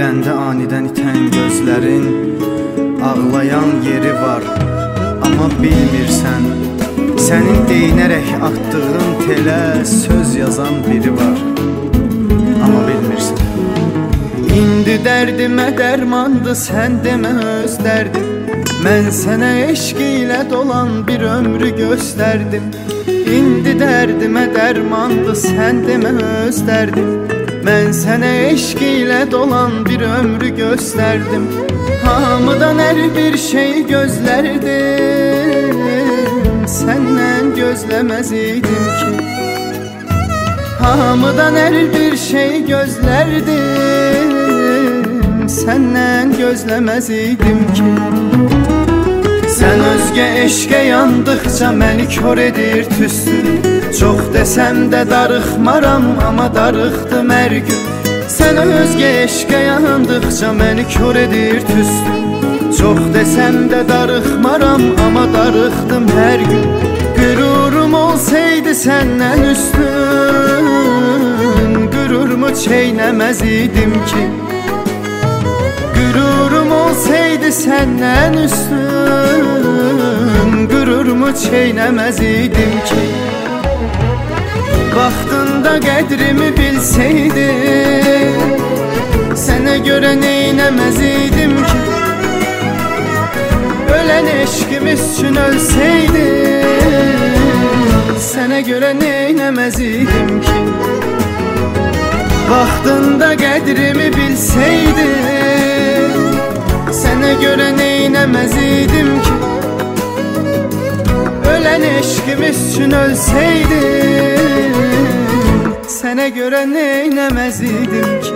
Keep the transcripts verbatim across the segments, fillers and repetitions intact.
Güləndə anidən itən gözlərin ağlayan yeri var. Amma bilmirsən, sənin deyinərək atdığın telə söz yazan biri var. Amma bilmirsən. İndi dərdimə dərmandı, sən demə öz dərdim. Mən sənə eşq ilə dolan bir ömrü göstərdim. İndi dərdimə dərmandı, sən demə öz dərdim. Mən sənə eşq ilə dolan bir ömrü göstərdim. Hamıdan hər bir şey gözlərdim, səndən gözləməz idim ki. Hamıdan hər bir şey gözlərdim, səndən gözləməz idim ki. Sən özgə eşqə yandıqca məni kör edir tüstü. Çox desəm də darıxmaram, amma darıxdım hər gün. Sən özgə eşqə yandıqca məni kör edir tüstü. Çox desəm də darıxmaram, amma darıxdım hər gün. Qürurum olsaydı səndən üstün, qürurumu çeynəməz idim ki. Qürurum olsaydı səndən üstün, qürurumu çeynəməz idim ki. Vaxtında qədrimi bilsəydin, sənə görə neynəməz idim ki. Ölən eşqimiz üçün ölsəydin, sənə görə neynəməz idim ki. Vaxtında qədrimi bilsəydin, sənə görə neynəməz idim ki. Ölən eşqimiz üçün ölsəydin, sənə görə neynəməz idim ki.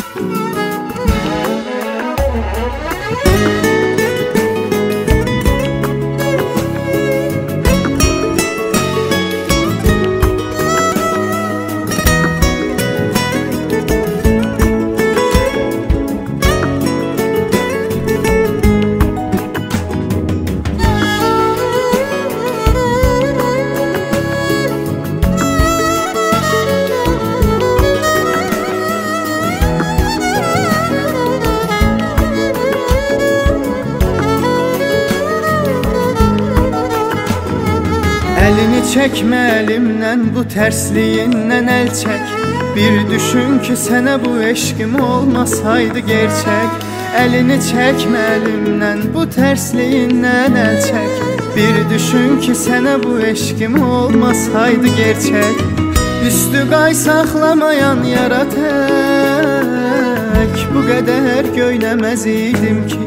Əlini çəkmə əlimdən, bu tərsliyindən əl çək. Bir düşün ki, sənə bu eşqim olmasaydı gerçək. Əlini çəkmə əlimdən, bu tərsliyindən əl çək. Bir düşün ki, sənə bu eşqim olmasaydı gerçək. Üstü qay saxlamayan yara tək, bu qədər göynəməz idim ki.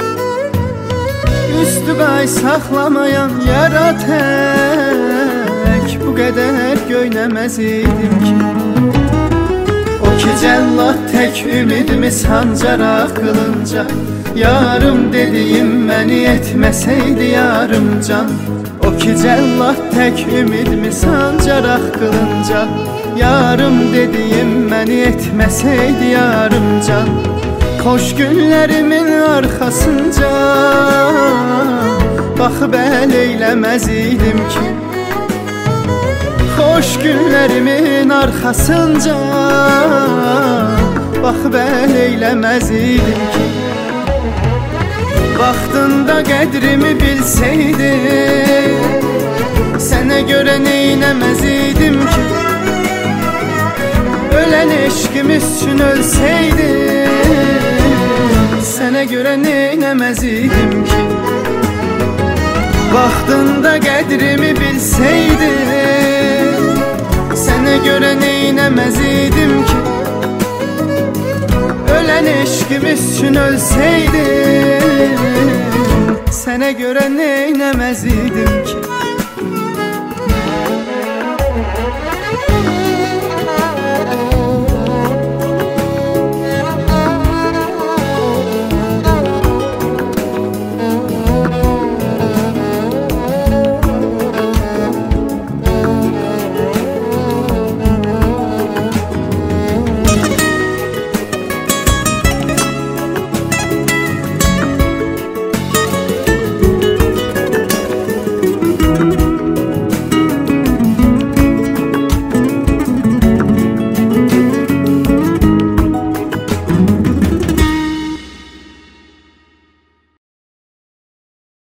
Üstü qay saxlamayan yara tək, bu qədər göynəməz idim ki. O ki cəllad tək ümidimi sancaraq qılınca, yarım dediyim məni etməsəydi yarım can. O ki cəllad tək ümidimi sancaraq qılınca, yarım dediyim məni etməsəydi yarım can. Xoş günlərimin arxasınca baxıb əl eyləməz idim ki. Xoş günlərimin arxasınca baxıb əl eyləməz idim ki. Vaxtında qədrimi bilsəydin, sənə görə neynəməz idim ki. Ölən eşqimiz üçün ölsəydin, sənə görə neynəməz idim ki. Vaxtında qədrimi bilsəydin, sənə görə neynəməz idim ki. Ölən eşqimiz üçün ölsəydin, sənə görə neynəməz idim ki.